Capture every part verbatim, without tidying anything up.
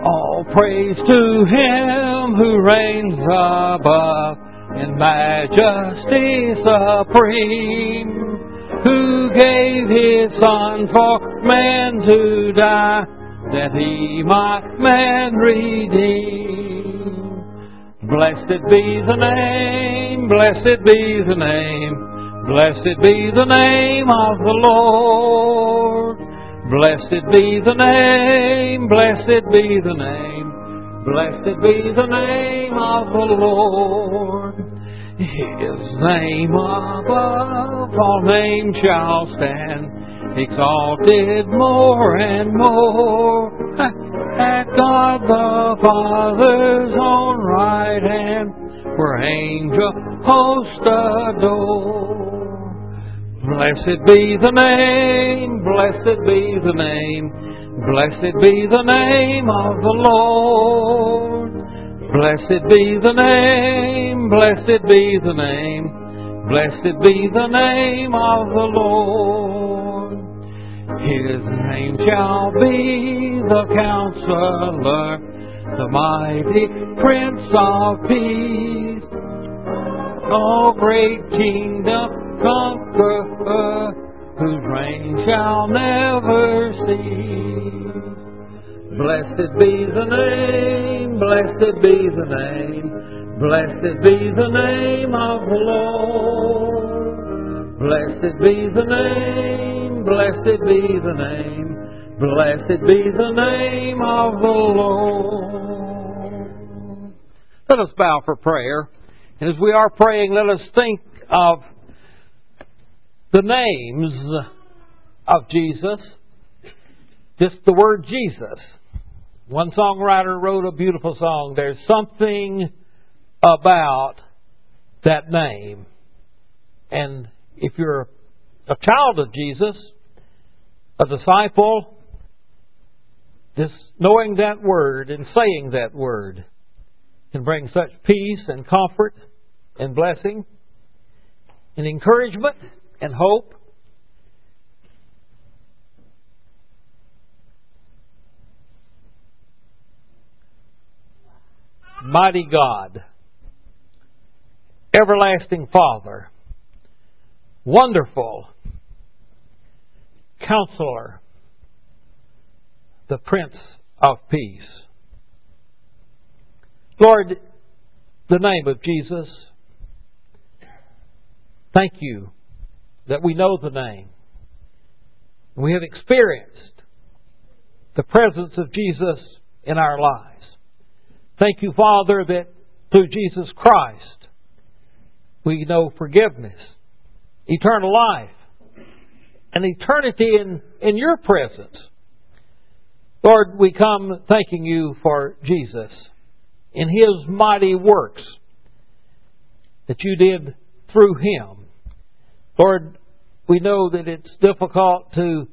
All praise to Him who reigns above in majesty supreme, who gave His Son for man to die, that He might man redeem. Blessed be the name, blessed be the name, blessed be the name of the Lord. Blessed be the name, blessed be the name, blessed be the name of the Lord. His name above all names shall stand, exalted more and more, at God the Father's own right hand, where angel hosts adore. Blessed be the name, blessed be the name, blessed be the name of the Lord. Blessed be the name, blessed be the name, blessed be the name of the Lord. His name shall be the Counselor, the mighty Prince of Peace. O great kingdom conqueror, whose reign shall never cease. Blessed be the name, blessed be the name, blessed be the name of the Lord. Blessed be the name, blessed be the name, blessed be the name of the Lord. Let us bow for prayer. And as we are praying, let us think of the names of Jesus, just the word Jesus. One songwriter wrote a beautiful song. There's something about that name. And if you're a child of Jesus, a disciple, just knowing that word and saying that word can bring such peace and comfort and blessing and encouragement and hope. Mighty God, everlasting Father, wonderful Counselor, the Prince of Peace. Lord, the name of Jesus, thank you that we know the name. We have experienced the presence of Jesus in our lives. Thank you, Father, that through Jesus Christ we know forgiveness, eternal life, and eternity in, in your presence. Lord, we come thanking you for Jesus in His mighty works that you did through Him. Lord, we know that it's difficult to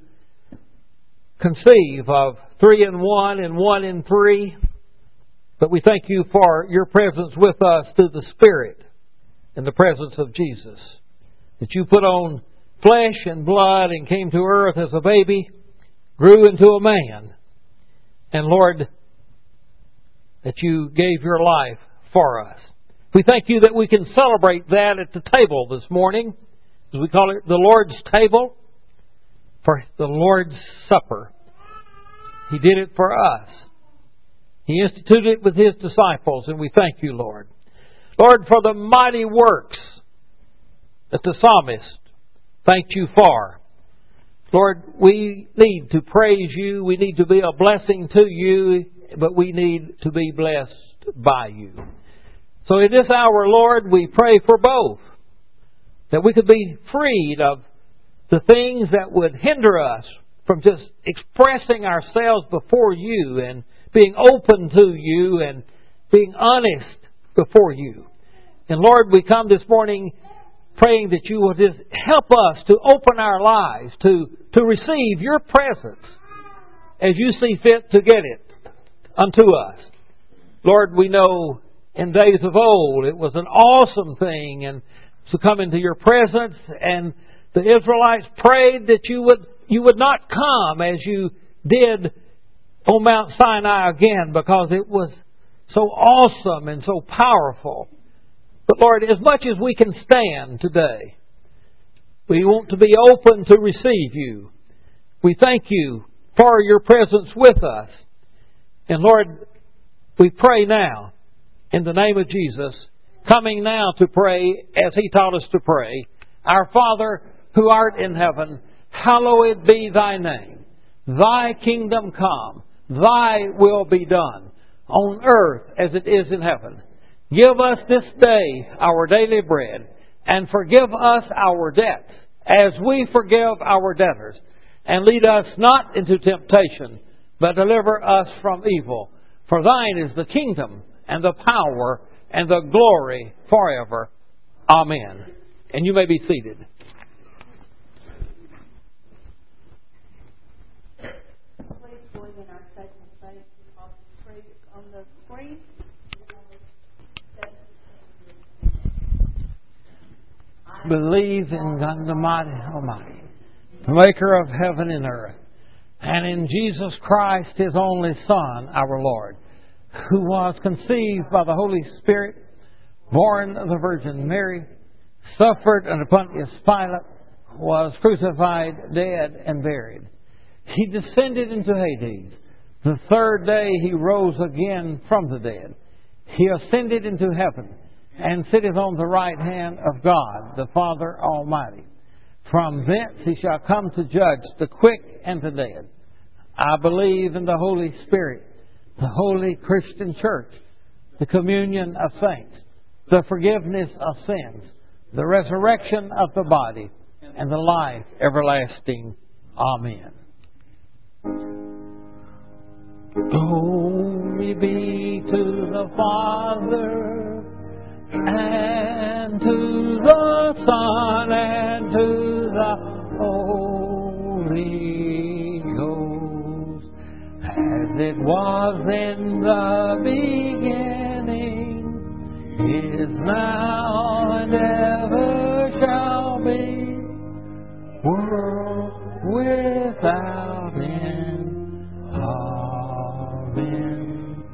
conceive of three in one and one in three, but we thank you for your presence with us through the Spirit in the presence of Jesus. That you put on flesh and blood and came to earth as a baby, grew into a man, and Lord, that you gave your life for us. We thank you that we can celebrate that at the table this morning, as we call it the Lord's table, for the Lord's Supper. He did it for us. He instituted it with His disciples, and we thank you, Lord. Lord, for the mighty works that the psalmist thanked you for. Lord, we need to praise you. We need to be a blessing to you, but we need to be blessed by you. So in this hour, Lord, we pray for both. That we could be freed of the things that would hinder us from just expressing ourselves before you and being open to you and being honest before you. And Lord, we come this morning praying that you will just help us to open our lives to, to receive your presence as you see fit to get it unto us. Lord, we know in days of old it was an awesome thing and to come into your presence, and the Israelites prayed that you would you would not come as you did on Mount Sinai again because it was so awesome and so powerful. But Lord, as much as we can stand today, we want to be open to receive You. We thank You for Your presence with us. And Lord, we pray now in the name of Jesus, coming now to pray as He taught us to pray. Our Father, who art in heaven, hallowed be Thy name. Thy kingdom come. Thy will be done on earth as it is in heaven. Give us this day our daily bread, and forgive us our debts as we forgive our debtors. And lead us not into temptation, but deliver us from evil. For Thine is the kingdom and the power and the glory forever. Amen. And you may be seated. Please join in our second thanks because it's free. It's on the screen. Believe in God the Mighty Almighty, the Maker of heaven and earth, and in Jesus Christ, His only Son, our Lord, who was conceived by the Holy Spirit, born of the Virgin Mary, suffered under Pontius Pilate, was crucified, dead, and buried. He descended into Hades. The third day He rose again from the dead. He ascended into heaven and sitteth on the right hand of God, the Father Almighty. From thence He shall come to judge the quick and the dead. I believe in the Holy Spirit, the holy Christian church, the communion of saints, the forgiveness of sins, the resurrection of the body, and the life everlasting. Amen. Glory be to the Father, and to the Son, and to the Holy Ghost, as it was in the beginning, is now, and ever shall be, world without end. Amen.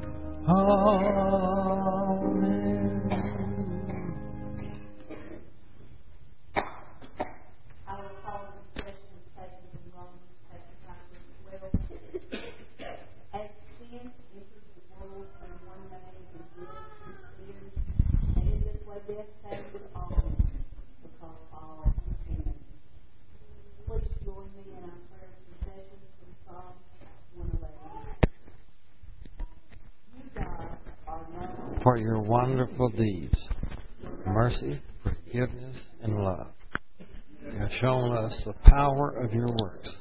Amen. Our call to expression is taken from Romans chapter twelve. As sin entered the world through one man, and death through sin, and in this way death came to all men, because all sinned. Please join me in our prayer confession from Psalm one eleven. You, God, are known For Your wonderful deeds, mercy, forgiveness, and love. You have shown us the power of Your works.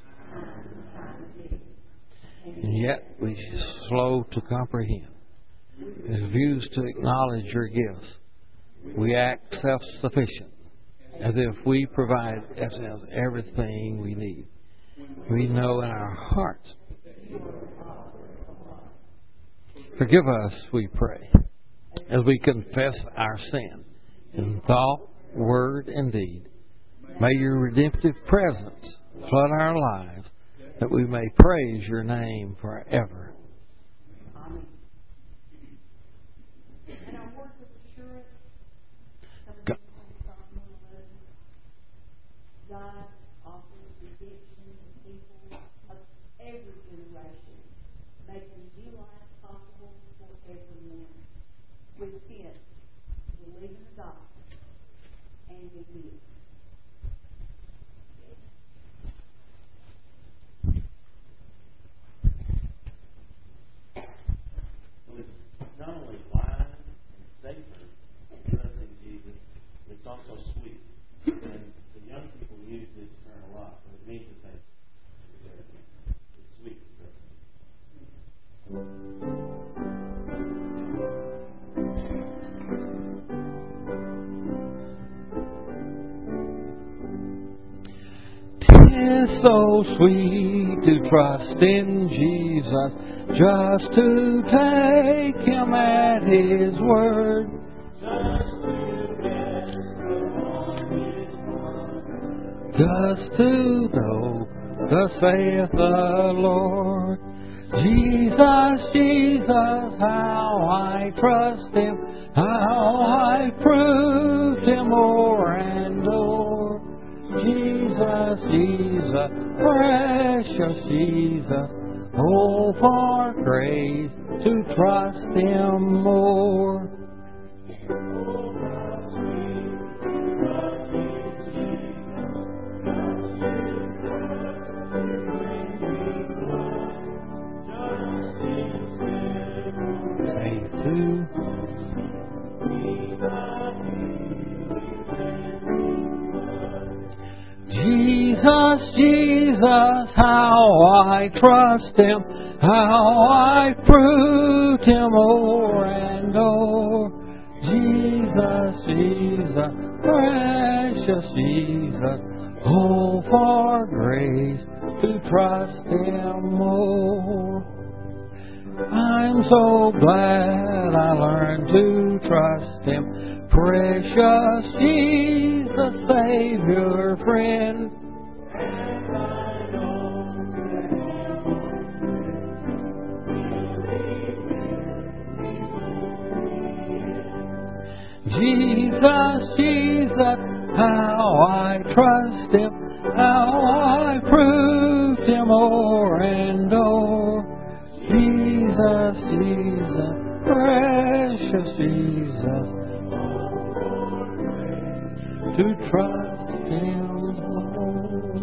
And yet we are slow to comprehend. We refuse to acknowledge Your gifts. We act self-sufficient, as if we provide ourselves everything we need. We know in our hearts. Forgive us, we pray, as we confess our sin in thought, word, and deed. May Your redemptive presence flood our lives, that we may praise Your name forever. and our words of assurance coming God. from Psalm one eleven. God offers redemption to people of every generation, making new life possible for everyone. Repent, believe in the gospel, and be healed. Not only wise and safer trusting Jesus, but it's also sweet. And the young people use this term a lot, but it means the same. It's sweet. Tis so sweet to trust in Jesus, just to take Him at His word. Just to know, thus saith the Lord, Jesus, Jesus, how I trust Him, how I proved Him o'er and o'er. Jesus, Jesus, precious Jesus, oh, for grace to trust Him more. Jesus, Jesus, how I trust Him, how I proved Him o'er and o'er. Jesus, Jesus, precious Jesus, oh, for grace to trust Him more. I'm so glad I learned to trust Him, precious Jesus, Savior, friend. Jesus, Jesus, how I trust Him, how I proved Him o'er and o'er. Jesus, Jesus, precious Jesus, to trust Him more.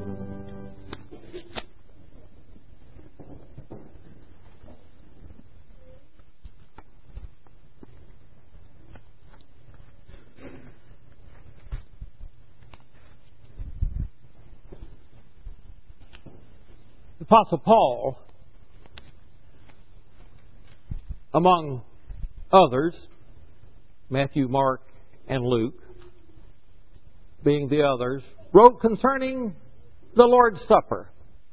The Apostle Paul, among others, Matthew, Mark, and Luke, being the others, wrote concerning the Lord's Supper.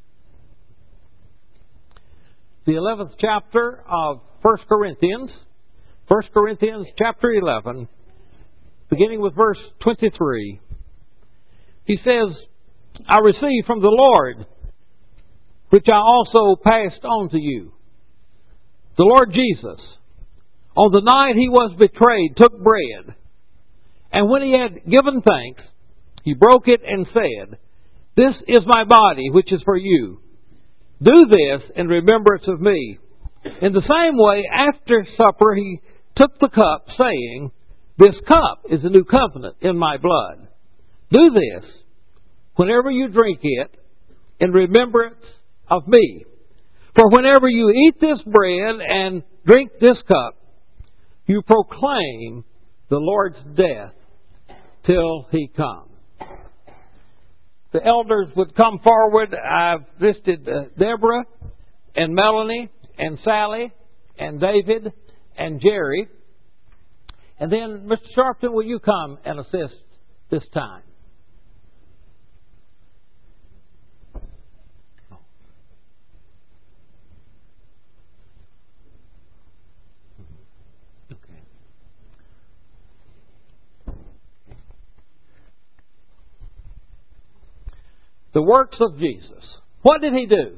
The eleventh chapter of First Corinthians, First Corinthians chapter eleven, beginning with verse twenty-three. He says, I received from the Lord, which I also passed on to you. The Lord Jesus, on the night He was betrayed, took bread, and when He had given thanks, He broke it and said, This is my body, which is for you. Do this in remembrance of me. In the same way, after supper, He took the cup, saying, This cup is the new covenant in my blood. Do this whenever you drink it in remembrance of me. For whenever you eat this bread and drink this cup, you proclaim the Lord's death till He comes. The elders would come forward. I've listed uh, Deborah and Melanie and Sally and David and Jerry. And then, Mister Sharpton, will you come and assist this time? The works of Jesus. What did He do?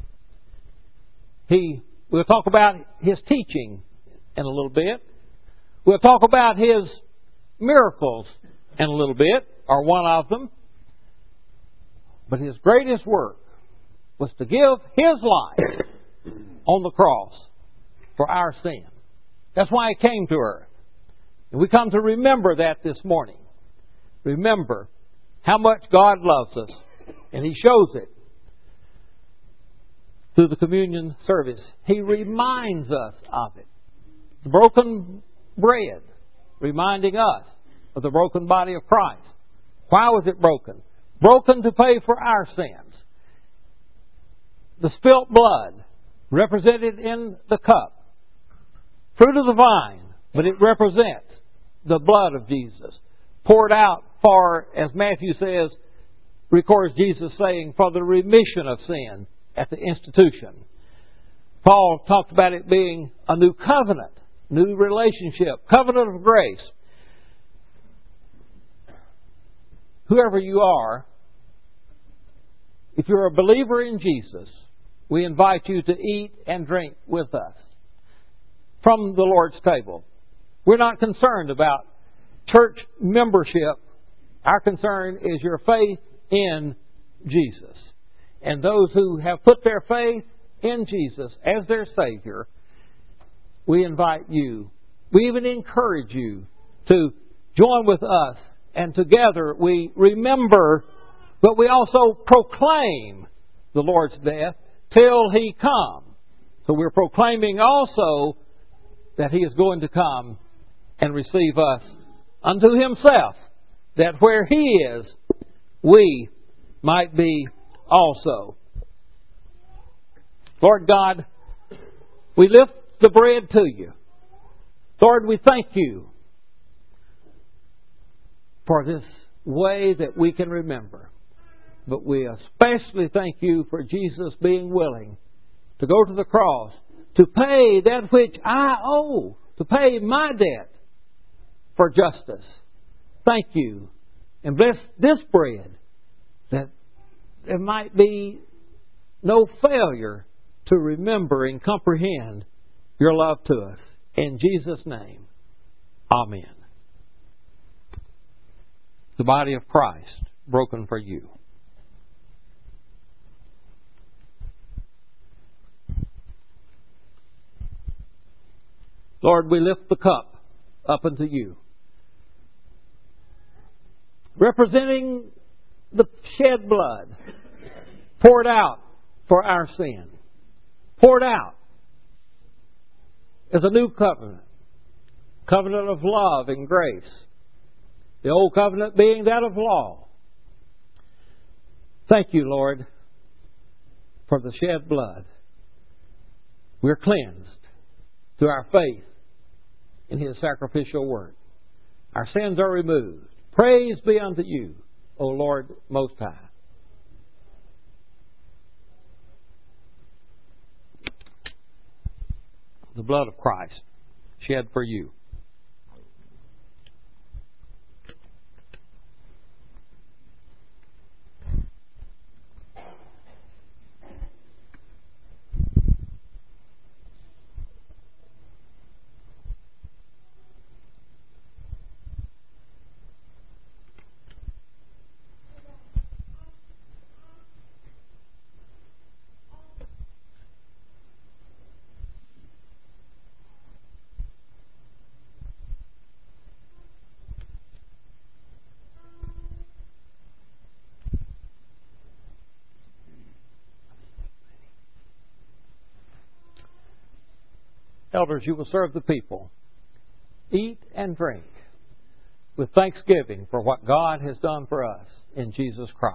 He, we'll talk about His teaching in a little bit. We'll talk about His miracles in a little bit, or one of them. But His greatest work was to give His life on the cross for our sin. That's why He came to earth. And we come to remember that this morning. Remember how much God loves us. And He shows it through the communion service. He reminds us of it. The broken bread, reminding us of the broken body of Christ. Why was it broken? Broken to pay for our sins. The spilt blood, represented in the cup. Fruit of the vine, but it represents the blood of Jesus. Poured out for, as Matthew says, records Jesus saying, for the remission of sin at the institution. Paul talked about it being a new covenant, new relationship, covenant of grace. Whoever you are, if you're a believer in Jesus, we invite you to eat and drink with us from the Lord's table. We're not concerned about church membership. Our concern is your faith in Jesus. And those who have put their faith in Jesus as their Savior, we invite you, we even encourage you to join with us, and together we remember, but we also proclaim the Lord's death till He come. So we're proclaiming also that He is going to come and receive us unto Himself, that where He is, we might be also. Lord God, we lift the bread to you. Lord, we thank you for this way that we can remember. But we especially thank you for Jesus being willing to go to the cross, to pay that which I owe, to pay my debt for justice. Thank you. And bless this bread, that there might be no failure to remember and comprehend your love to us. In Jesus' name, amen. The body of Christ broken for you. Lord, we lift the cup up unto you, representing the shed blood poured out for our sin, poured out as a new covenant, covenant of love and grace. The old covenant being that of law. Thank you, Lord, for the shed blood. We're cleansed through our faith in His sacrificial work. Our sins are removed. Praise be unto you, O Lord Most High. The blood of Christ shed for you. Elders, you will serve the people. Eat and drink with thanksgiving for what God has done for us in Jesus Christ.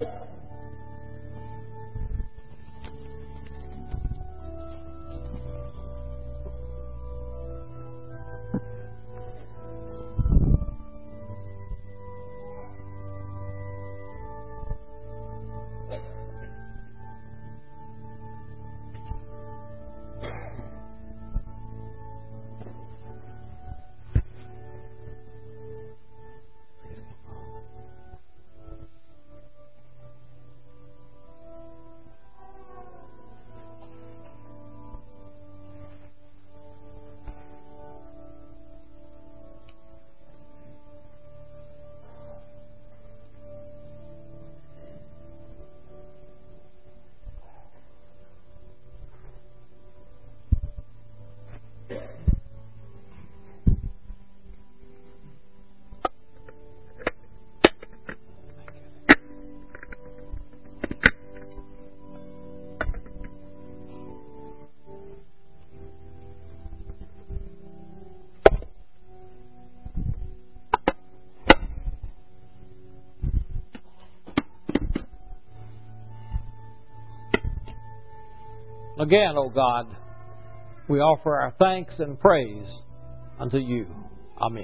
Again, O God, we offer our thanks and praise unto you. Amen.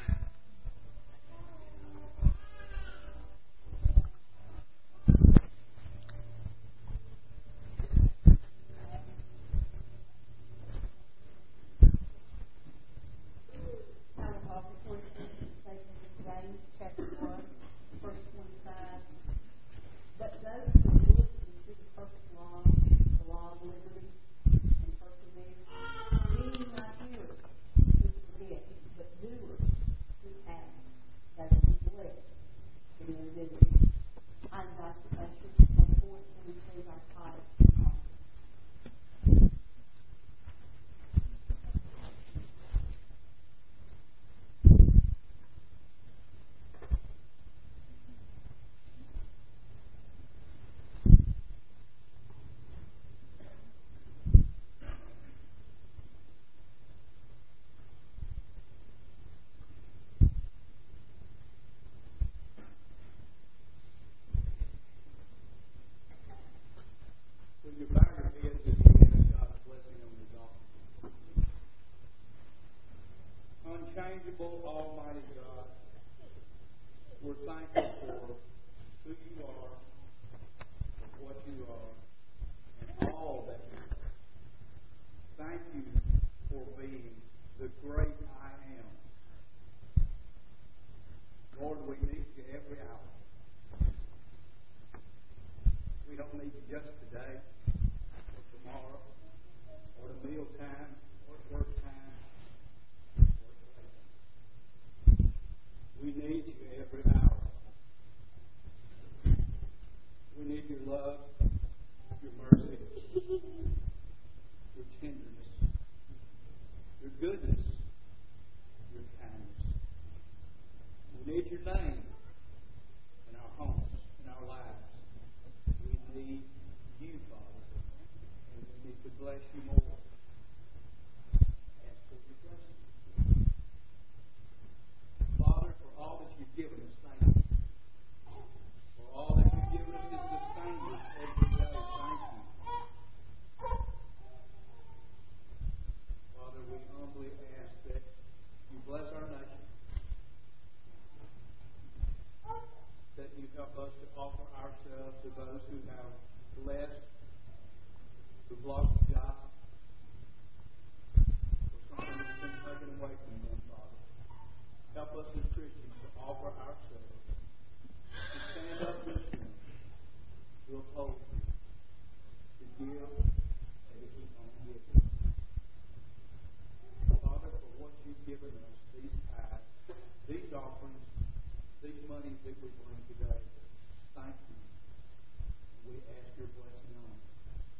Unchangeable, Almighty God, we're thankful for who you are, for what you are, and all that you are. Thank you for being the great I am. Lord, we need you every hour. We don't need you just today, or tomorrow, or at meal time, or at work time. We need you every hour. We need your love, your mercy, your tenderness, your goodness, your kindness. We need your name in our homes, in our lives. We need you, Father, and we need to bless you more. Ask for your blessing. Father, for all that you've given us, thank you. For all that you've given us is sustain us every day. Thank you. Father, we humbly ask that you bless our nation, that you help us to offer ourselves to those who have less, who've lost a job, or something that's been taken away from them, Father. Help us as Christians to offer ourselves, to stand up this morning, to oppose you, to give, and to keep on giving. Father, for what you've given us, these tithes, these offerings, these monies that we bring today, thank you. We ask your blessing on it.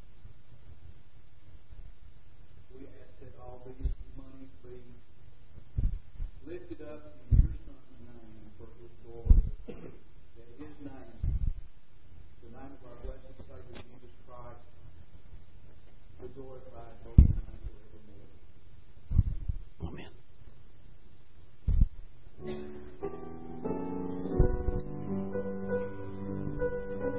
We ask that all these monies be lifted up in your Son's name for his glory. That his name, the name of our blessed Savior Jesus Christ, be glorified both now and forevermore. Amen.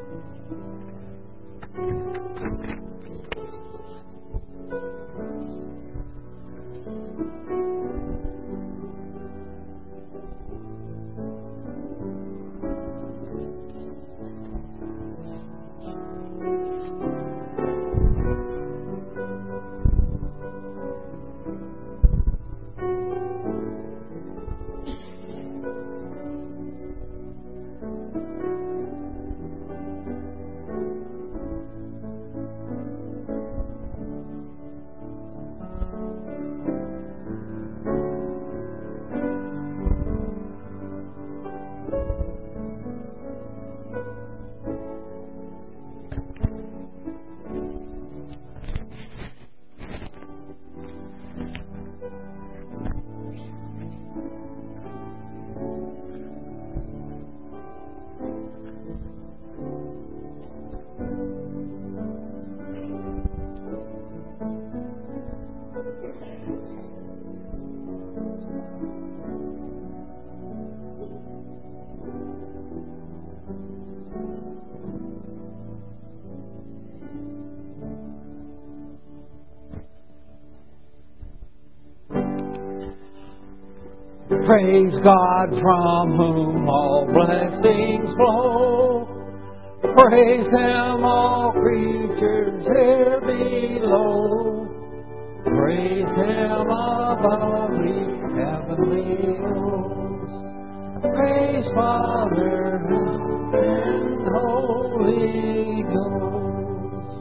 Praise God from whom all blessings flow. Praise Him, all creatures here below. Praise Him above the heavenly hosts. Praise Father and Holy Ghost.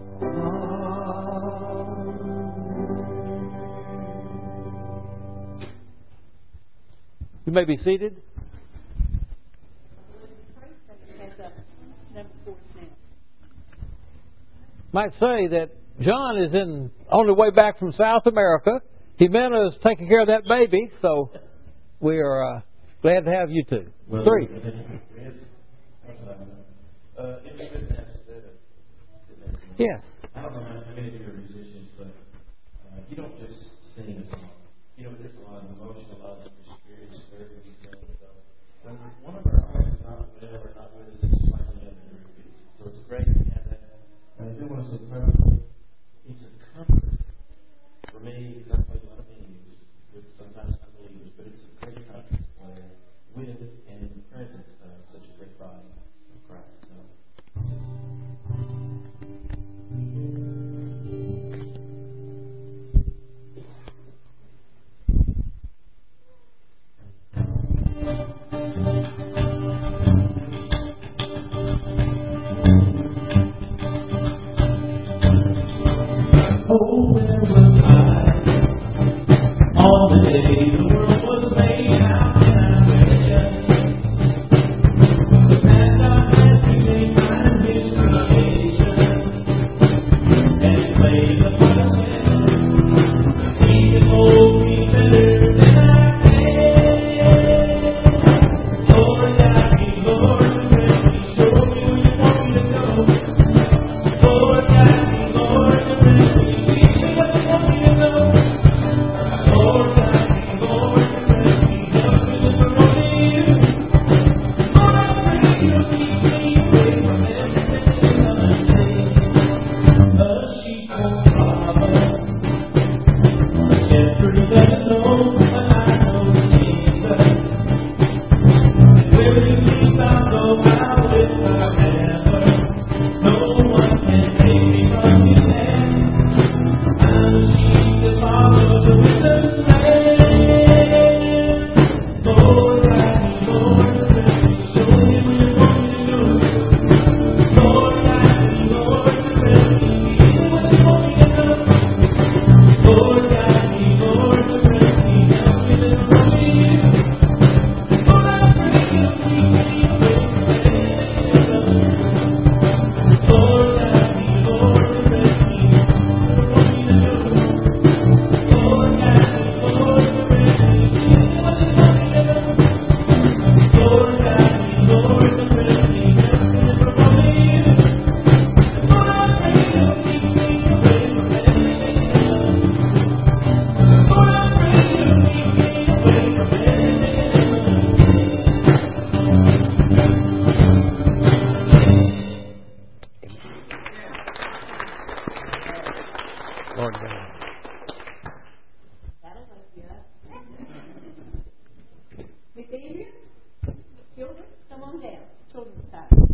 Amen. You may be seated. Might say that John is in on the way back from South America. Jimena is taking care of that baby, so we are uh, glad to have you two. Well, Three. Uh, if you could have said it. Yeah. I don't know how many of you are musicians, but uh, you don't just sing a song. You know, there's a lot of emotion, a lot of experience there when you sing. So when one of our arms is not well or not with us, it's like the other repeats. So it's great to have that. And I do want to say, probably, it's a comfort for me, because I play a lot of games with sometimes unbelievers, but it's a great comfort to play with and in the presence of such a great body of Christ. So, oh, where was I all the day the world was made out and I read it. And I had to make time His creation and play the violin. He can hold me better than I can. Lord, guide me, Lord, direct me, show me where you want me to go. Lord, guide me, Lord, direct me, teach me what you want me to know. Lord, guide me, Lord, direct me, help me live for only you. Lord, I pray you'll keep me away from everything unseen. A sheep won't follow, a shepherd doesn't know, but I know Jesus. And where He leads, I'll go, I'll lift my banner. No one can take me from His hand. I'm a sheep that follows the wisdom's land. Lord, guide me, Lord, direct me, show me where you want me to go. Lord, guide me, Lord, direct me, teach me what you want me to know. Lord, guide me, Lord, direct me, help me live for only you. Lord, I pray you'll keep me away from everything unseen. Lord, guide me, Lord, direct me, what you want me to do. Lord, guide me, Lord, direct me, teach me what you want me to know. Lord, guide me, Lord, direct me, help me live for only you. Lord, I pray you'll keep me away from everything else. Lord, I pray you'll keep me away from Lord God. That'll wake you up. Miss Andrea? Children, come on down. Children's time.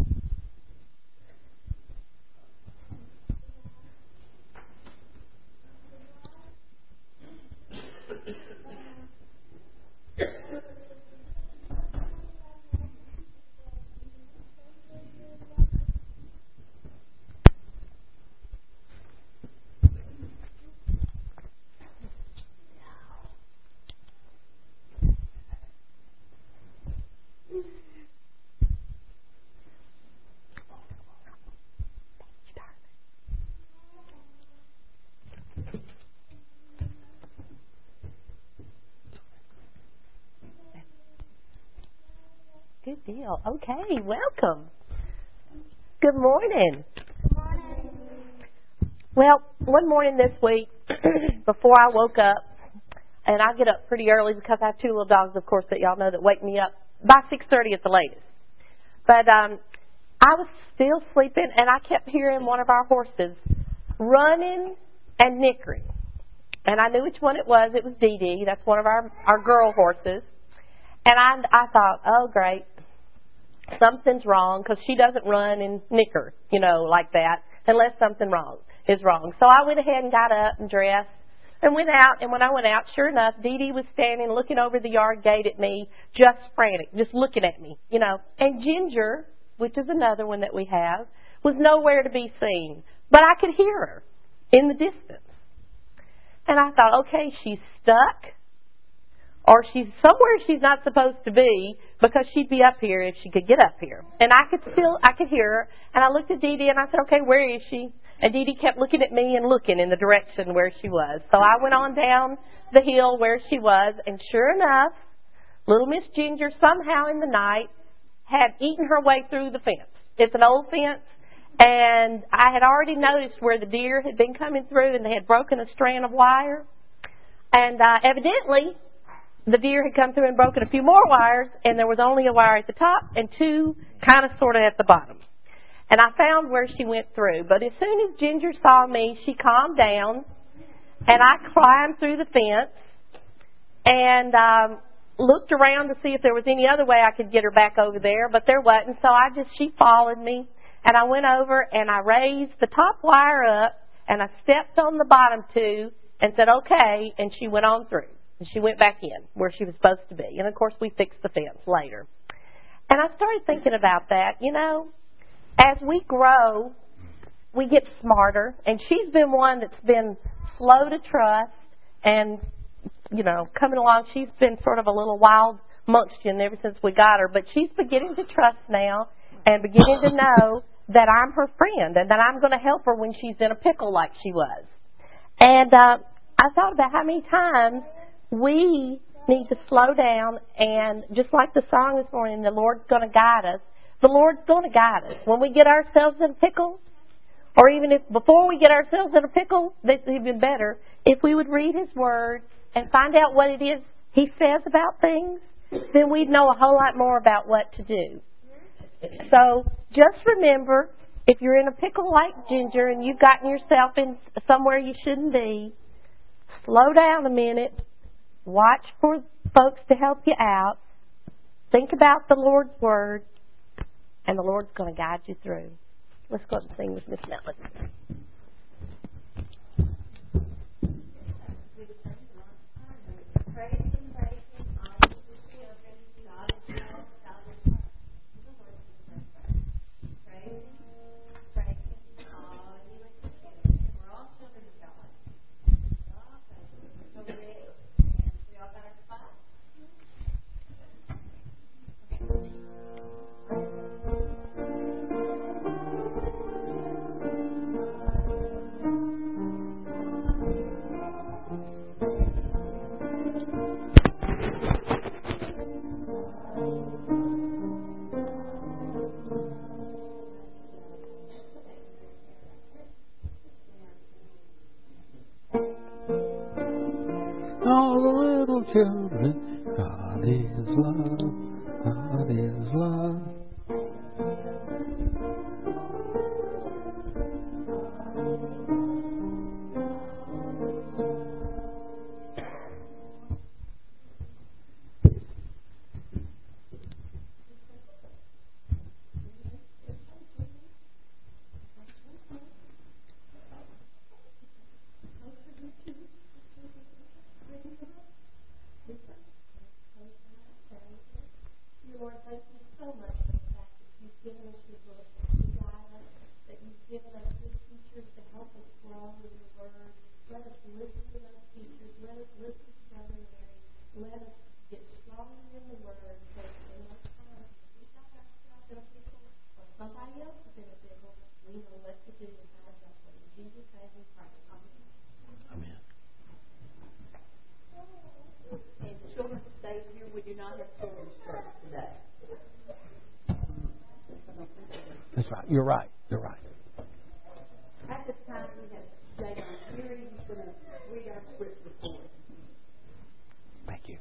Good deal. Okay, welcome. Good morning. Well, one morning this week, before I woke up, and I get up pretty early because I have two little dogs, of course, that y'all know that wake me up by six thirty at the latest. But um, I was still sleeping, and I kept hearing one of our horses running and nickering. And I knew which one it was. It was Dee Dee. That's one of our, our girl horses. And I, I thought, oh, great. Something's wrong because she doesn't run in knickers, you know, like that unless something wrong is wrong. So I went ahead and got up and dressed and went out. And when I went out, sure enough, Dee Dee was standing looking over the yard gate at me, just frantic, just looking at me, you know. And Ginger, which is another one that we have, was nowhere to be seen. But I could hear her in the distance. And I thought, okay, she's stuck. Or she's somewhere she's not supposed to be because she'd be up here if she could get up here. And I could still, I could hear her. And I looked at Dee Dee and I said, okay, where is she? And Dee Dee kept looking at me and looking in the direction where she was. So I went on down the hill where she was. And sure enough, little Miss Ginger somehow in the night had eaten her way through the fence. It's an old fence. And I had already noticed where the deer had been coming through and they had broken a strand of wire. And uh, evidently, the deer had come through and broken a few more wires, and there was only a wire at the top and two kind of sort of at the bottom. And I found where she went through. But as soon as Ginger saw me, she calmed down, and I climbed through the fence and um, looked around to see if there was any other way I could get her back over there, but there wasn't. So I just, she followed me, and I went over and I raised the top wire up, and I stepped on the bottom two and said, okay, and she went on through. And she went back in where she was supposed to be. And, of course, we fixed the fence later. And I started thinking about that. You know, as we grow, we get smarter. And she's been one that's been slow to trust and, you know, coming along. She's been sort of a little wild munchkin ever since we got her. But she's beginning to trust now and beginning to know that I'm her friend and that I'm going to help her when she's in a pickle like she was. And uh, I thought about how many times we need to slow down, and just like the song this morning, the Lord's going to guide us. The Lord's going to guide us. When we get ourselves in a pickle, or even if before we get ourselves in a pickle, that's even better, if we would read His Word and find out what it is He says about things, then we'd know a whole lot more about what to do. So just remember, if you're in a pickle like Ginger and you've gotten yourself in somewhere you shouldn't be, slow down a minute. Watch for folks to help you out. Think about the Lord's Word, and the Lord's going to guide you through. Let's go up and sing with Miss Melody. All the little children, God is love, God is love. Lord, thank you so much for the fact that you've given us your book to guide us, that you've given us good teachers to help us grow in your word. Let us listen to those teachers. Let us listen to Brother Mary. Let us get stronger in the word so that in those times when we got ourselves in a pickle or somebody else is in a pickle, we know what to do and how to help them. In Jesus' name we pray. Amen. Amen. And children stay here. We do not have children's church today. That's right. You're right. You're right. At this time, we have Jay Fury who's going to read our scripture for us. Thank you.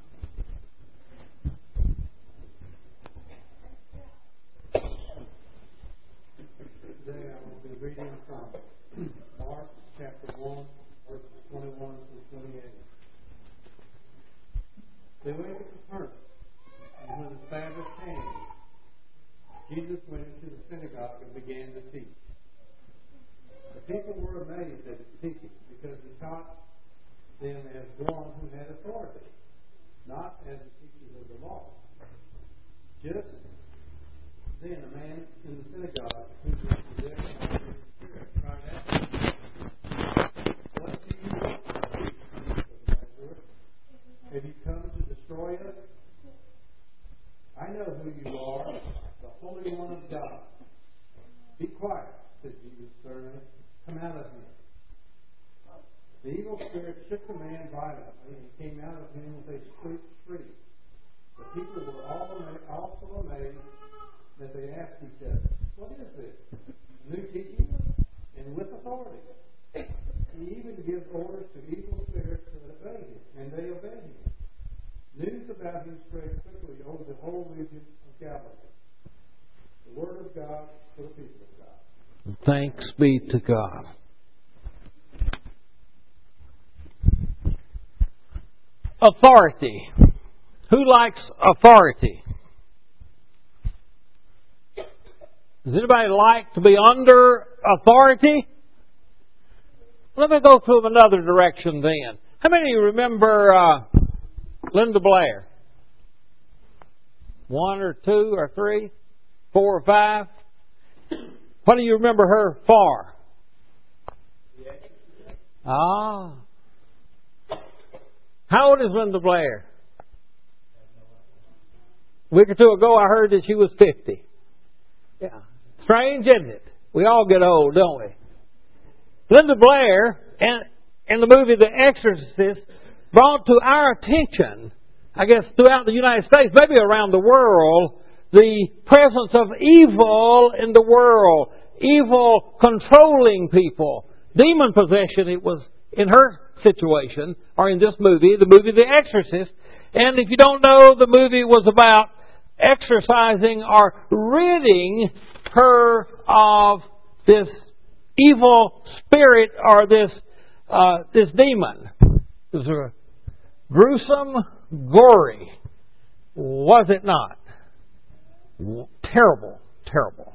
Today I will be reading from Mark chapter one, verses twenty-one through twenty-eight. They went to Capernaum, Jesus went into the synagogue and began to teach. The people were amazed at his teaching because he taught them as one who had authority, not as the teachers of the law. Just then a man in the synagogue who was possessed by the Spirit cried out to him, "What do you want to do, Jesus of Nazareth? Have you come to destroy us? I know who you are, the Holy One of God." "Be quiet," said Jesus sternly. "Come out of him." The evil spirit shook the man violently and came out of him with a shriek. The people were all ama- also amazed that they asked each other, "What is this? New teaching and with authority. He even gives orders to evil spirits to obey him, and they obey him." News about him spread quickly over the whole region of Galilee. The word of God for the people of God. Thanks be to God. Authority. Who likes authority? Does anybody like to be under authority? Let me go to another direction then. How many of you remember uh, Linda Blair? One or two or three? Four or five? What do you remember her for? Ah. How old is Linda Blair? A week or two ago I heard that she was fifty. Yeah. Strange, isn't it? We all get old, don't we? Linda Blair, in, in the movie The Exorcist, brought to our attention, I guess throughout the United States, maybe around the world, the presence of evil in the world. Evil controlling people. Demon possession, it was in her situation, or in this movie, the movie The Exorcist. And if you don't know, the movie was about exorcising or ridding her of this evil spirit or this uh, this demon. It was a gruesome, gory, was it not? Terrible, terrible.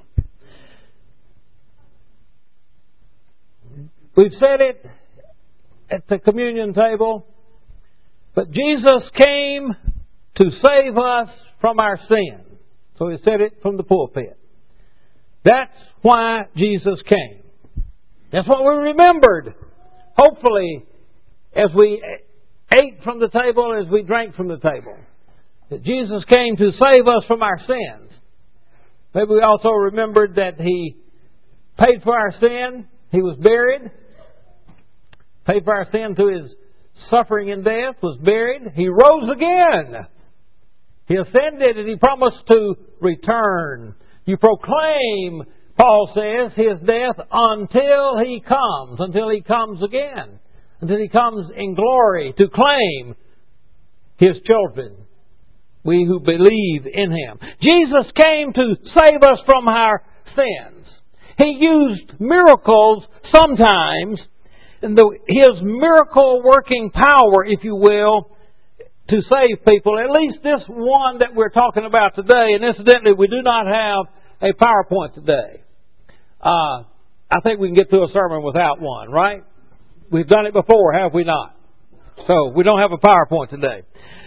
We've said it at the communion table, but Jesus came to save us from our sin. So he said it from the pulpit. That's why Jesus came. That's what we remembered. Hopefully, as we ate from the table, as we drank from the table, that Jesus came to save us from our sins. Maybe we also remembered that He paid for our sin. He was buried. Paid for our sin through His suffering and death. Was buried. He rose again. He ascended and He promised to return. You proclaim, Paul says, His death until He comes. Until He comes again. Until He comes in glory to claim His children. We who believe in Him. Jesus came to save us from our sins. He used miracles sometimes, and the, His miracle working power, if you will, to save people. At least this one that we're talking about today, and incidentally, we do not have a PowerPoint today. Uh, I think we can get through a sermon without one, right? We've done it before, have we not? So, we don't have a PowerPoint today.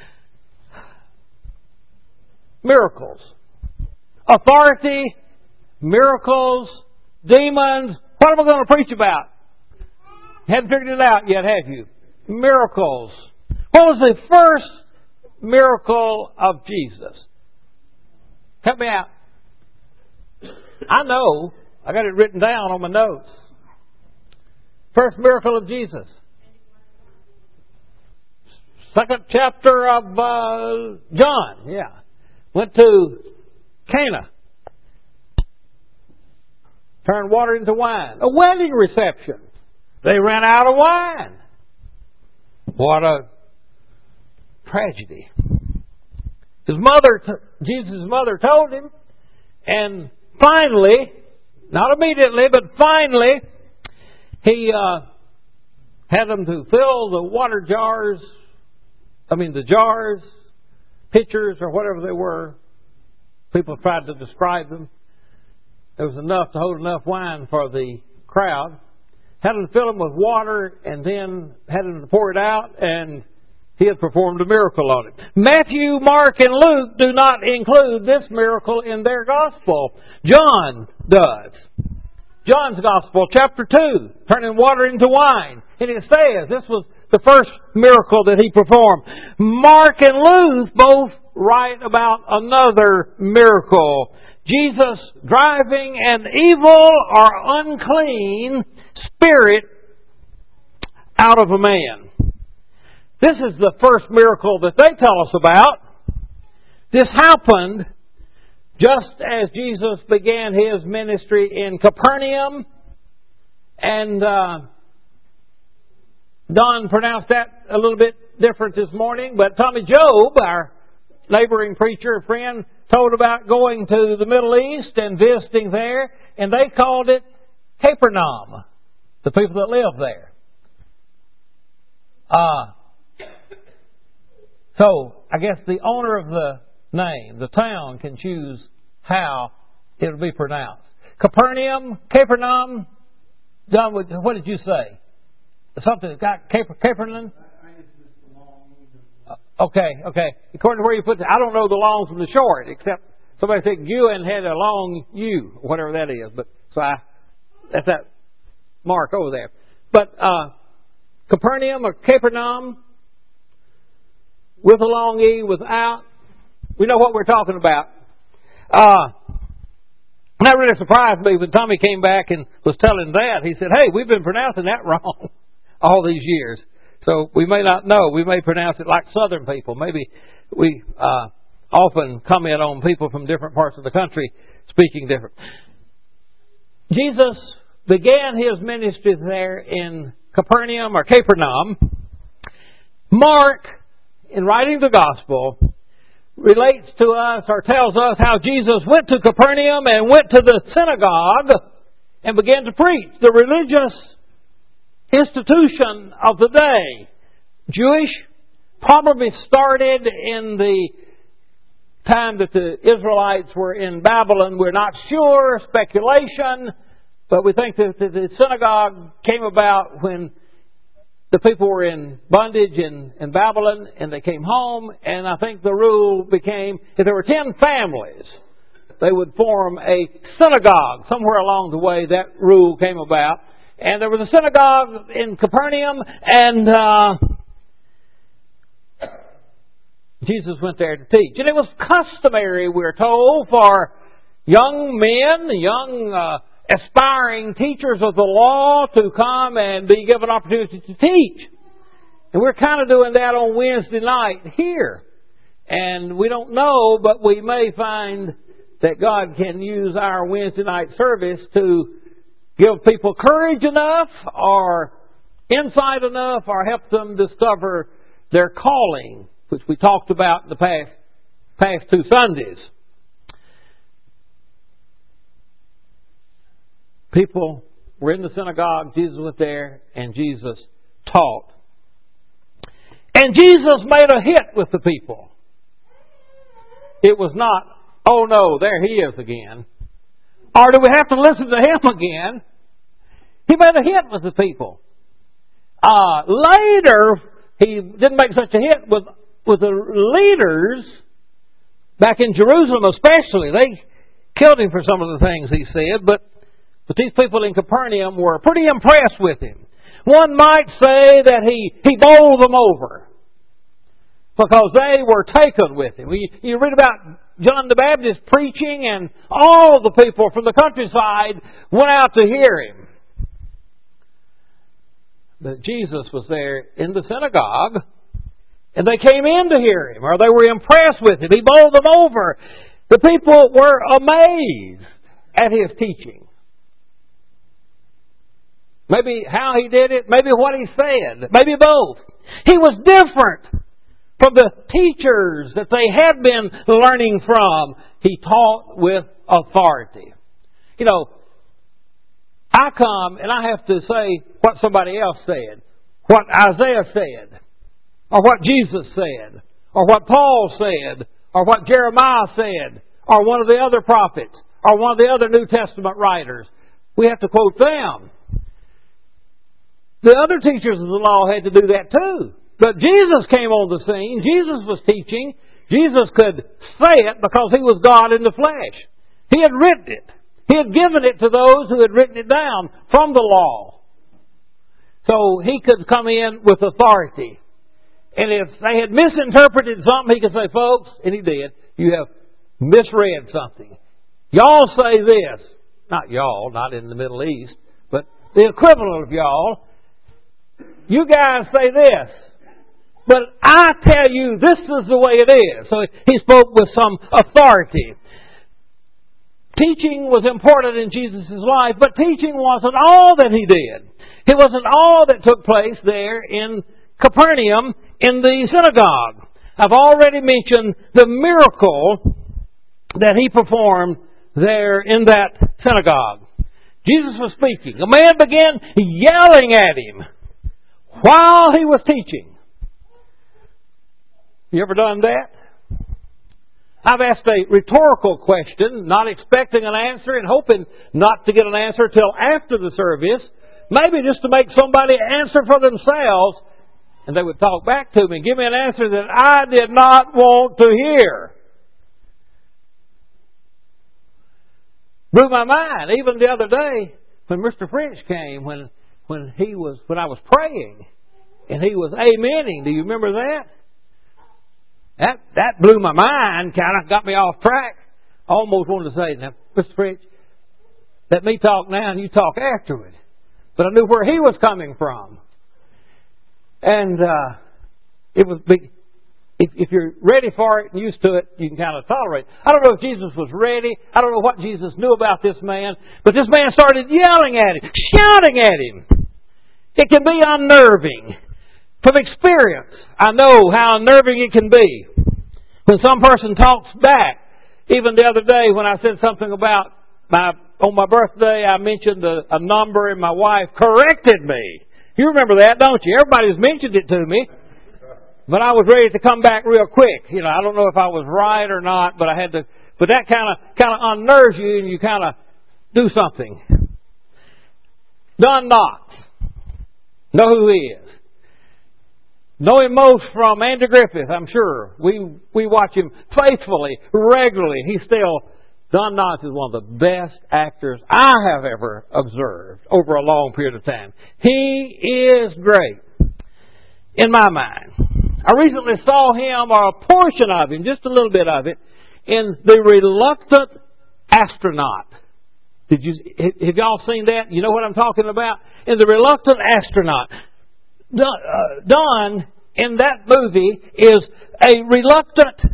Miracles. Authority, miracles, demons. What am I going to preach about? Haven't figured it out yet, have you? Miracles. What was the first miracle of Jesus? Help me out. I know. I got it written down on my notes. First miracle of Jesus. Second chapter of uh, John. Yeah. Went to Cana. Turned water into wine. A wedding reception. They ran out of wine. What a tragedy. His mother, Jesus' mother told him, and finally, not immediately, but finally, he uh, had them to fill the water jars, I mean the jars, pitchers or whatever they were. People tried to describe them. there was enough to hold enough wine for the crowd. Had them fill them with water and then had them to pour it out, and he had performed a miracle on it. Matthew, Mark, and Luke do not include this miracle in their gospel. John does. John's gospel, chapter two, turning water into wine. And it says this was the first miracle that he performed. Mark and Luke both write about another miracle. Jesus driving an evil or unclean spirit out of a man. This is the first miracle that they tell us about. This happened just as Jesus began His ministry in Capernaum. And uh, Don pronounced that a little bit different this morning. But Tommy Job, our neighboring preacher friend, told about going to the Middle East and visiting there. And they called it Capernaum, the people that live there. Uh, so, I guess the owner of the name, the town, can choose how it will be pronounced. Capernaum, Capernaum. John, what did you say? Something that got Caper, Capernaum? Okay, okay. According to where you put it, I don't know the long from the short, except somebody said Ewan had a long U, whatever that is. But so I, that's that mark over there. But uh, Capernaum or Capernaum, with a long E, without, we know what we're talking about. Uh, that really surprised me when Tommy came back and was telling that. He said, hey, we've been pronouncing that wrong all these years. So we may not know. We may pronounce it like Southern people. Maybe we uh, often comment on people from different parts of the country speaking different. Jesus began His ministry there in Capernaum or Capernaum. Mark, in writing the Gospel, relates to us or tells us how Jesus went to Capernaum and went to the synagogue and began to preach. The religious institution of the day, Jewish, probably started in the time that the Israelites were in Babylon. We're not sure, speculation, but we think that the synagogue came about when the people were in bondage in, in Babylon and they came home, and I think the rule became if there were ten families, they would form a synagogue. Somewhere along the way that rule came about. And there was a synagogue in Capernaum, and uh, Jesus went there to teach. And it was customary, we're told, for young men, young uh, aspiring teachers of the law to come and be given opportunity to teach. And we're kind of doing that on Wednesday night here. And we don't know, but we may find that God can use our Wednesday night service to give people courage enough or insight enough or help them discover their calling, which we talked about in the past, past two Sundays. People were in the synagogue, Jesus went there, and Jesus taught. And Jesus made a hit with the people. It was not, oh no, there He is again. Or do we have to listen to Him again? He made a hit with the people. Uh, later, He didn't make such a hit with, with the leaders back in Jerusalem especially. They killed Him for some of the things He said, but But these people in Capernaum were pretty impressed with Him. One might say that He, he bowled them over because they were taken with Him. You, you read about John the Baptist preaching, and all the people from the countryside went out to hear Him. But Jesus was there in the synagogue, and they came in to hear Him, or they were impressed with Him. He bowled them over. The people were amazed at His teaching. Maybe how He did it, maybe what He said, maybe both. He was different from the teachers that they had been learning from. He taught with authority. You know, I come and I have to say what somebody else said, what Isaiah said, or what Jesus said, or what Paul said, or what Jeremiah said, or one of the other prophets, or one of the other New Testament writers. We have to quote them. The other teachers of the law had to do that too. But Jesus came on the scene. Jesus was teaching. Jesus could say it because He was God in the flesh. He had written it. He had given it to those who had written it down from the law. So He could come in with authority. And if they had misinterpreted something, He could say, folks, and He did, you have misread something. Y'all say this. Not y'all, not in the Middle East, but the equivalent of y'all. You guys say this. But I tell you, this is the way it is. So He spoke with some authority. Teaching was important in Jesus' life, but teaching wasn't all that He did. It wasn't all that took place there in Capernaum in the synagogue. I've already mentioned the miracle that He performed there in that synagogue. Jesus was speaking. A man began yelling at Him while He was teaching. You ever done that? I've asked a rhetorical question, not expecting an answer and hoping not to get an answer till after the service, maybe just to make somebody answer for themselves, and they would talk back to me and give me an answer that I did not want to hear. Blew my mind. Even the other day, when Mister French came, when when he was when I was praying, and he was amening. Do you remember that? That that blew my mind. Kind of got me off track. I almost wanted to say, "Now, Mister French, let me talk now, and you talk afterward." But I knew where he was coming from, and uh, it was big. If, if you're ready for it and used to it, you can kind of tolerate it. I don't know if Jesus was ready. I don't know what Jesus knew about this man. But this man started yelling at him, shouting at him. It can be unnerving. From experience, I know how unnerving it can be. When some person talks back. Even the other day when I said something about my on my birthday, I mentioned a, a number and my wife corrected me. You remember that, don't you? Everybody's mentioned it to me. But I was ready to come back real quick. You know, I don't know if I was right or not, but I had to. But that kind of kind of unnerves you, and you kind of do something. Don Knotts, know who he is. Know him most from Andy Griffith, I'm sure. We we watch him faithfully, regularly. He's still Don Knotts is one of the best actors I have ever observed over a long period of time. He is great in my mind. I recently saw him, or a portion of him, just a little bit of it, in The Reluctant Astronaut. Did you have y'all seen that? You know what I'm talking about? In The Reluctant Astronaut. Don, uh, Don in that movie is a reluctant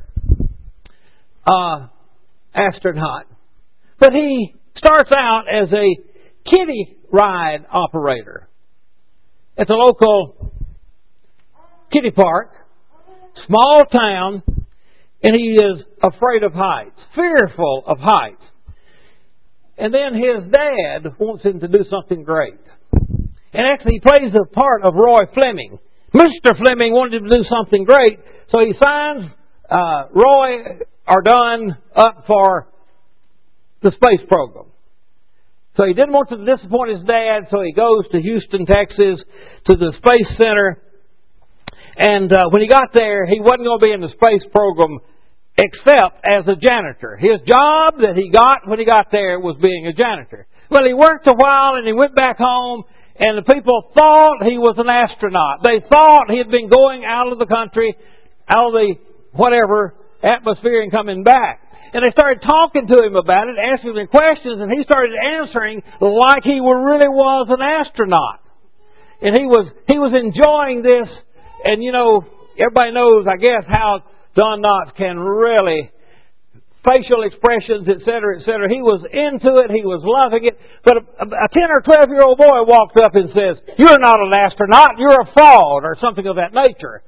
uh, astronaut, but he starts out as a kiddie ride operator at the local kiddie park. Small town, and he is afraid of heights, fearful of heights. And then his dad wants him to do something great. And actually he plays the part of Roy Fleming. Mister Fleming wanted him to do something great, so he signs uh, Roy or Don up for the space program. So he didn't want to disappoint his dad, so he goes to Houston, Texas, to the Space Center. And uh, when he got there, he wasn't going to be in the space program except as a janitor. His job that he got when he got there was being a janitor. Well, he worked a while and he went back home, and the people thought he was an astronaut. They thought he had been going out of the country, out of the whatever atmosphere and coming back. And they started talking to him about it, asking him questions, and he started answering like he really was an astronaut. And he was he was enjoying this. And, you know, everybody knows, I guess, how Don Knotts can really, facial expressions, et cetera, et cetera. He was into it. He was loving it. But a, a ten or twelve-year-old boy walks up and says, "You're not an astronaut. You're a fraud," or something of that nature.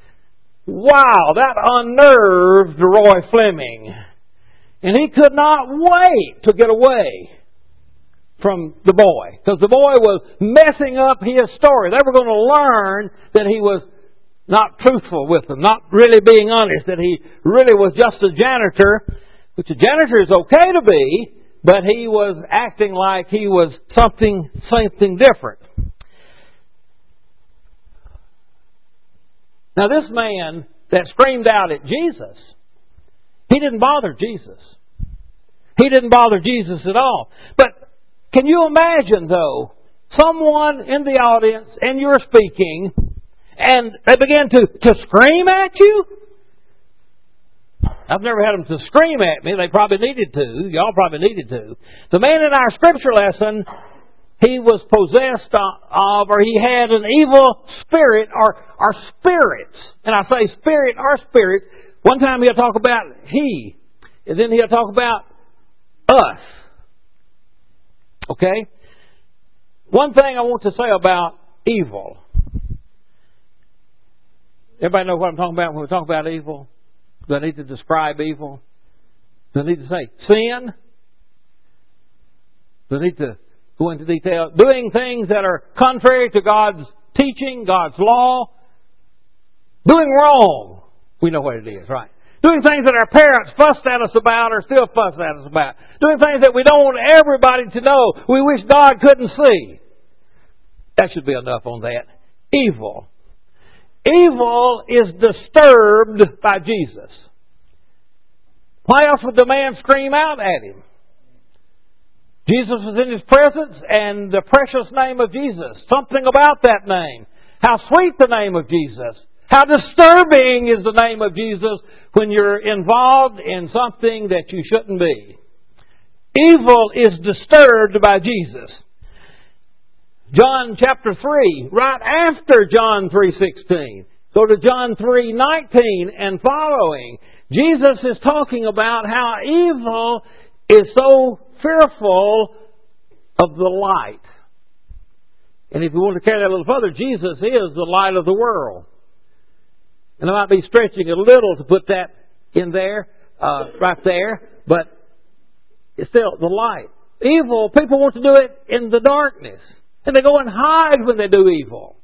Wow, that unnerved Roy Fleming. And he could not wait to get away from the boy. Because the boy was messing up his story. They were going to learn that he was not truthful with them, not really being honest, that he really was just a janitor, which a janitor is okay to be, but he was acting like he was something, something different. Now this man that screamed out at Jesus, he didn't bother Jesus. He didn't bother Jesus at all. But can you imagine, though, someone in the audience and you're speaking and they begin to, to scream at you? I've never had them to scream at me. They probably needed to. Y'all probably needed to. The man in our scripture lesson, he was possessed of, or he had an evil spirit, or, or spirits. And I say spirit or spirit. One time he'll talk about he, and then he'll talk about us. Okay? One thing I want to say about evil. Everybody know what I'm talking about when we talk about evil? Do I need to describe evil? Do I need to say sin? Do I need to go into detail? Doing things that are contrary to God's teaching, God's law. Doing wrong. We know what it is, right? Doing things that our parents fussed at us about or still fuss at us about. Doing things that we don't want everybody to know. We wish God couldn't see. That should be enough on that. Evil. Evil is disturbed by Jesus. Why else would the man scream out at him? Jesus was in his presence, and the precious name of Jesus. Something about that name. How sweet the name of Jesus. How disturbing is the name of Jesus when you're involved in something that you shouldn't be. Evil is disturbed by Jesus. John chapter three, right after John three sixteen. Go to John three nineteen and following. Jesus is talking about how evil is so fearful of the light. And if you want to carry that a little further, Jesus is the light of the world. And I might be stretching a little to put that in there, uh, right there, but it's still the light. Evil, people want to do it in the darkness. And they go and hide when they do evil.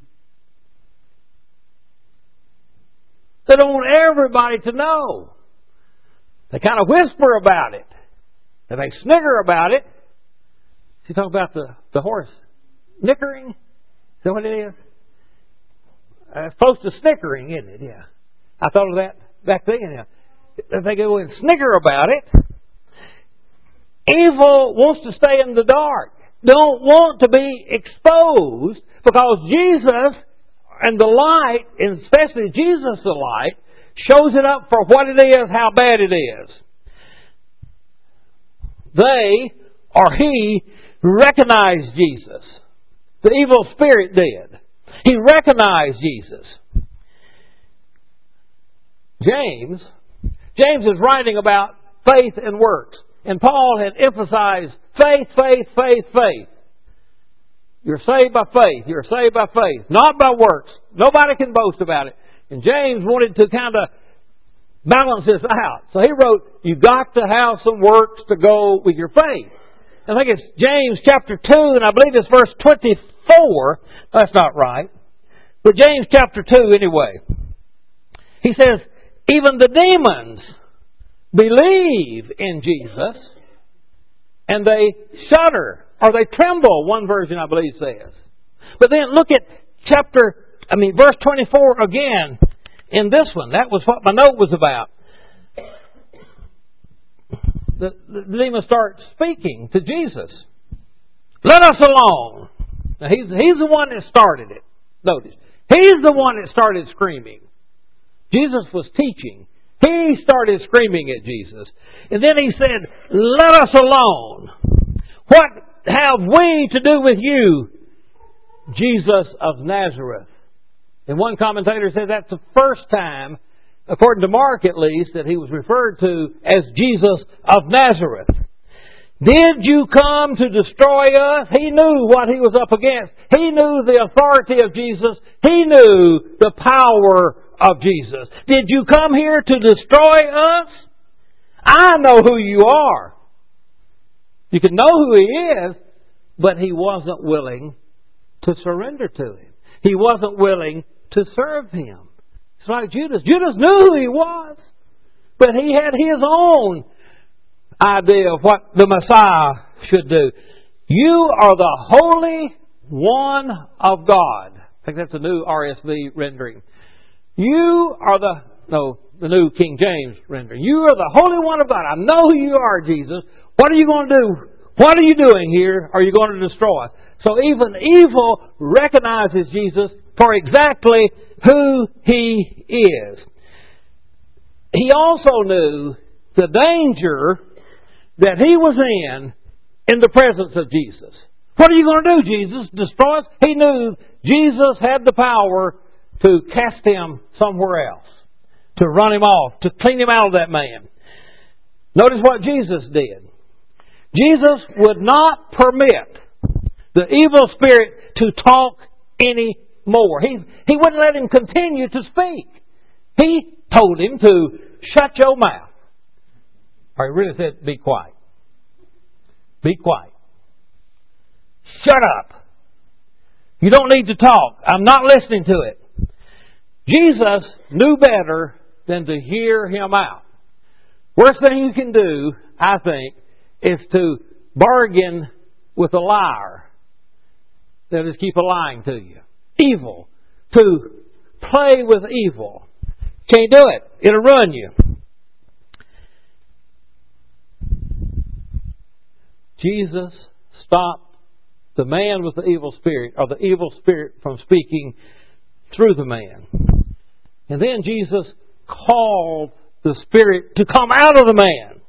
They don't want everybody to know. They kind of whisper about it. And they snigger about it. You talk about the, the horse nickering? Is that what it is? Uh, it's close to snickering, isn't it? Yeah. I thought of that back then. Yeah. If they go and snigger about it, evil wants to stay in the dark. Don't want to be exposed because Jesus and the light, and especially Jesus the light, shows it up for what it is, how bad it is. They, or he, recognized Jesus. The evil spirit did. He recognized Jesus. James, James is writing about faith and works. And Paul had emphasized faith, faith, faith, faith. You're saved by faith. You're saved by faith. Not by works. Nobody can boast about it. And James wanted to kind of balance this out. So he wrote, you've got to have some works to go with your faith. I think it's James chapter two, and I believe it's verse twenty-four. That's not right. But James chapter two anyway. He says, even the demons believe in Jesus, and they shudder, or they tremble, one version I believe says. But then look at chapter, I mean verse twenty-four again in this one. That was what my note was about. The, the demons start speaking to Jesus. Let us alone. Now he's, he's the one that started it. Notice. He's the one that started screaming. Jesus was teaching. He started screaming at Jesus. And then he said, let us alone. What have we to do with you, Jesus of Nazareth? And one commentator said that's the first time, according to Mark at least, that he was referred to as Jesus of Nazareth. Did you come to destroy us? He knew what he was up against. He knew the authority of Jesus. He knew the power of Jesus. Did you come here to destroy us? I know who you are. You can know who he is, but he wasn't willing to surrender to him. He wasn't willing to serve him. It's like Judas. Judas knew who he was, but he had his own idea of what the Messiah should do. You are the Holy One of God. I think that's a new R S V rendering. You are the, no, the new King James rendering. You are the Holy One of God. I know who you are, Jesus. What are you going to do? What are you doing here? Are you going to destroy us? So even evil recognizes Jesus for exactly who He is. He also knew the danger that He was in in the presence of Jesus. What are you going to do, Jesus? Destroy us? He knew Jesus had the power to cast Him somewhere else, to run Him off, to clean Him out of that man. Notice what Jesus did. Jesus would not permit the evil spirit to talk any more. He, he wouldn't let him continue to speak. He told him to shut your mouth. Or he really said, be quiet. Be quiet. Shut up. You don't need to talk. I'm not listening to it. Jesus knew better than to hear him out. Worst thing you can do, I think, is to bargain with a liar. They'll just keep lying to you. Evil. To play with evil. Can't do it. It'll ruin you. Jesus stopped the man with the evil spirit, or the evil spirit from speaking through the man. And then Jesus called the spirit to come out of the man.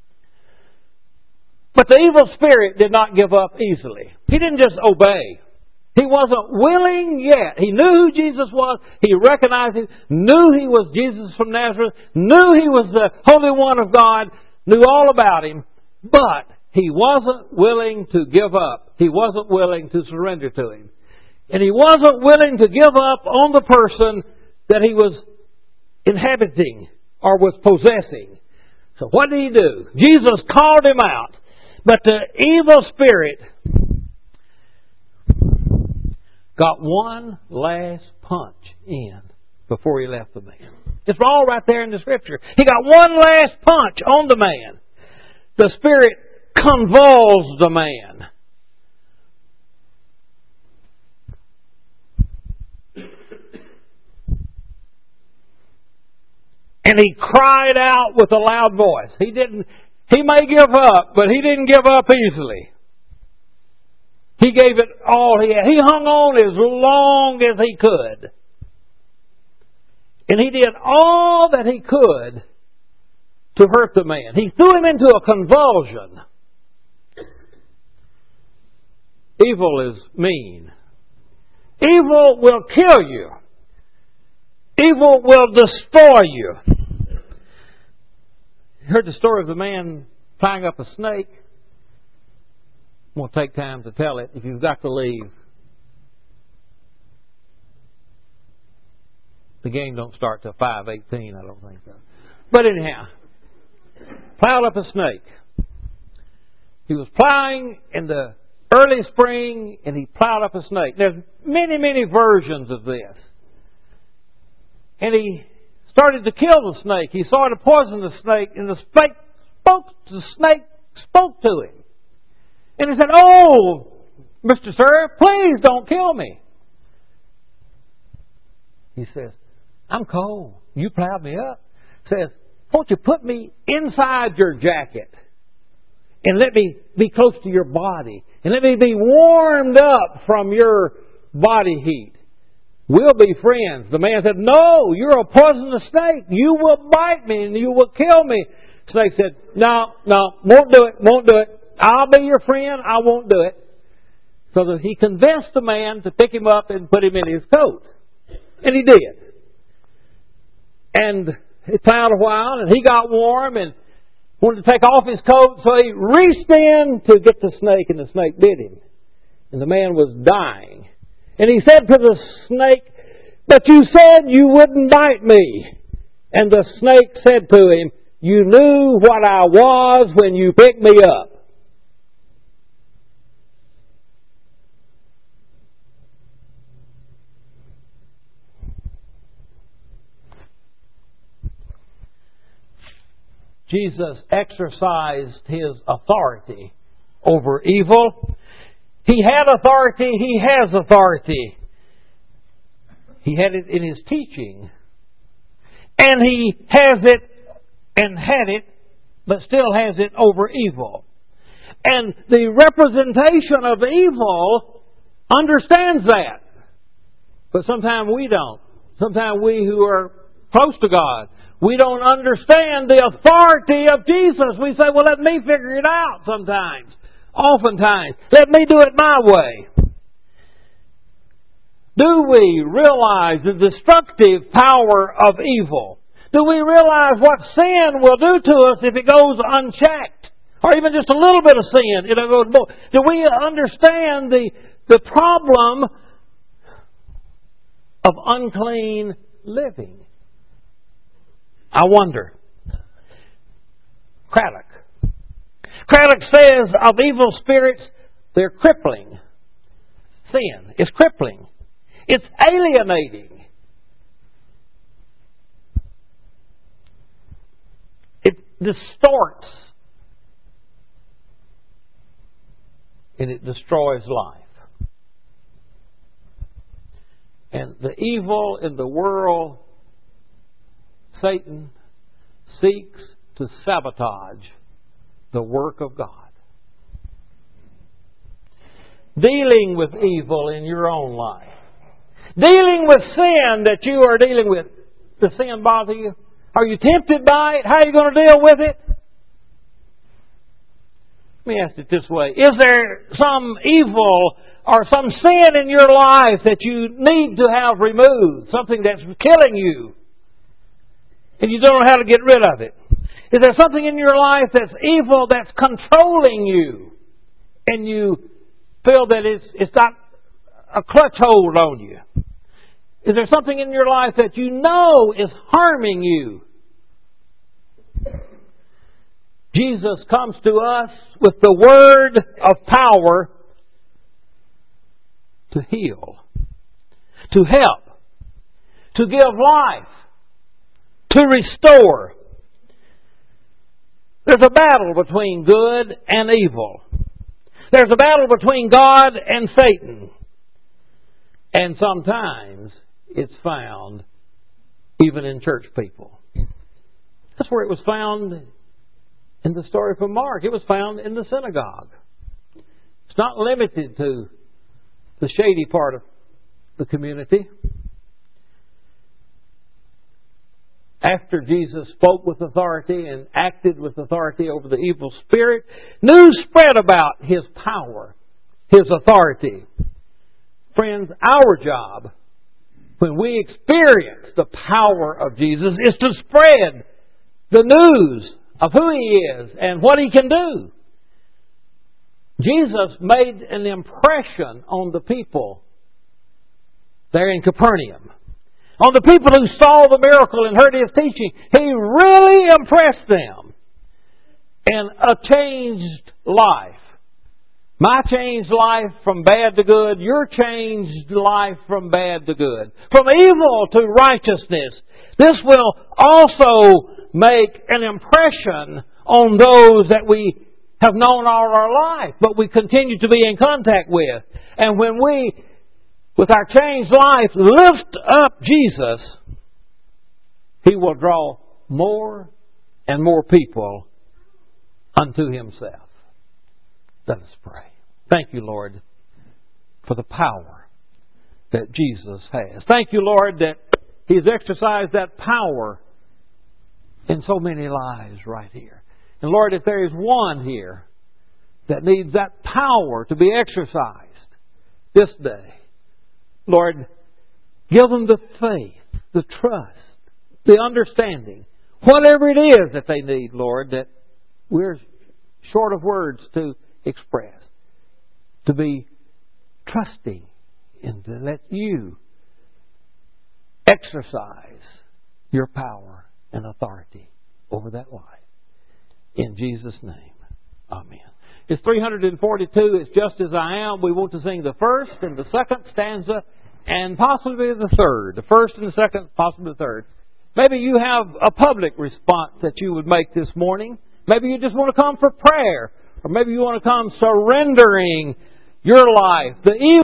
But the evil spirit did not give up easily. He didn't just obey. He wasn't willing yet. He knew who Jesus was. He recognized him. Knew he was Jesus from Nazareth. Knew he was the Holy One of God. Knew all about him. But he wasn't willing to give up. He wasn't willing to surrender to him. And he wasn't willing to give up on the person that he was inhabiting or was possessing. So what did he do? Jesus called him out. But the evil spirit got one last punch in before he left the man. It's all right there in the Scripture. He got one last punch on the man. The spirit convulsed the man. And he cried out with a loud voice. He didn't, he may give up, but he didn't give up easily. He gave it all he had. He hung on as long as he could. And he did all that he could to hurt the man. He threw him into a convulsion. Evil is mean. Evil will kill you. Evil will destroy you. You heard the story of the man tying up a snake? Won't take time to tell it if you've got to leave. The game don't start till five eighteen, I don't think so. But anyhow, plowed up a snake. He was plowing in the early spring and he plowed up a snake. There's many, many versions of this. And he started to kill the snake. He started to poison the snake, and the snake spoke, the snake spoke to him. And he said, "Oh, Mister Sir, please don't kill me." He says, "I'm cold. You plowed me up." Says, "Won't you put me inside your jacket and let me be close to your body and let me be warmed up from your body heat? We'll be friends." The man said, "No, you're a poisonous snake. You will bite me and you will kill me." Snake said, "No, no, won't do it, won't do it. I'll be your friend. I won't do it." So that he convinced the man to pick him up and put him in his coat. And he did. And he plowed a while and he got warm and wanted to take off his coat. So he reached in to get the snake and the snake bit him. And the man was dying. And he said to the snake, "But you said you wouldn't bite me." And the snake said to him, "You knew what I was when you picked me up." Jesus exercised His authority over evil. He had authority. He has authority. He had it in His teaching. And He has it and had it, but still has it over evil. And the representation of evil understands that. But sometimes we don't. Sometimes we who are close to God, we don't understand the authority of Jesus. We say, well, let me figure it out sometimes. Oftentimes. Let me do it my way. Do we realize the destructive power of evil? Do we realize what sin will do to us if it goes unchecked? Or even just a little bit of sin, it'll go more. Do we understand the, the problem of unclean living? I wonder. Craddock. Craddock says of evil spirits, they're crippling. Sin is crippling. It's alienating. It distorts. And it destroys life. And the evil in the world, Satan seeks to sabotage the work of God. Dealing with evil in your own life. Dealing with sin that you are dealing with. Does sin bother you? Are you tempted by it? How are you going to deal with it? Let me ask it this way. Is there some evil or some sin in your life that you need to have removed? Something that's killing you. And you don't know how to get rid of it. Is there something in your life that's evil that's controlling you? And you feel that it's, it's got a clutch hold on you? Is there something in your life that you know is harming you? Jesus comes to us with the word of power to heal, to help, to give life, to restore. There's a battle between good and evil. There's a battle between God and Satan. And sometimes it's found even in church people. That's where it was found in the story from Mark. It was found in the synagogue. It's not limited to the shady part of the community. After Jesus spoke with authority and acted with authority over the evil spirit, news spread about His power, His authority. Friends, our job, when we experience the power of Jesus, is to spread the news of who He is and what He can do. Jesus made an impression on the people there in Capernaum. On the people who saw the miracle and heard His teaching. He really impressed them. And a changed life. My changed life from bad to good. Your changed life from bad to good. From evil to righteousness. This will also make an impression on those that we have known all our life, but we continue to be in contact with. And when we, with our changed life, lift up Jesus, He will draw more and more people unto Himself. Let us pray. Thank you, Lord, for the power that Jesus has. Thank you, Lord, that He's exercised that power in so many lives right here. And Lord, if there is one here that needs that power to be exercised this day, Lord, give them the faith, the trust, the understanding, whatever it is that they need, Lord, that we're short of words to express. To be trusting and to let You exercise Your power and authority over that life. In Jesus' name, amen. It's three forty-two. It's Just As I Am. We want to sing the first and the second stanza and possibly the third. The first and the second, possibly the third. Maybe you have a public response that you would make this morning. Maybe you just want to come for prayer. Or maybe you want to come surrendering your life. The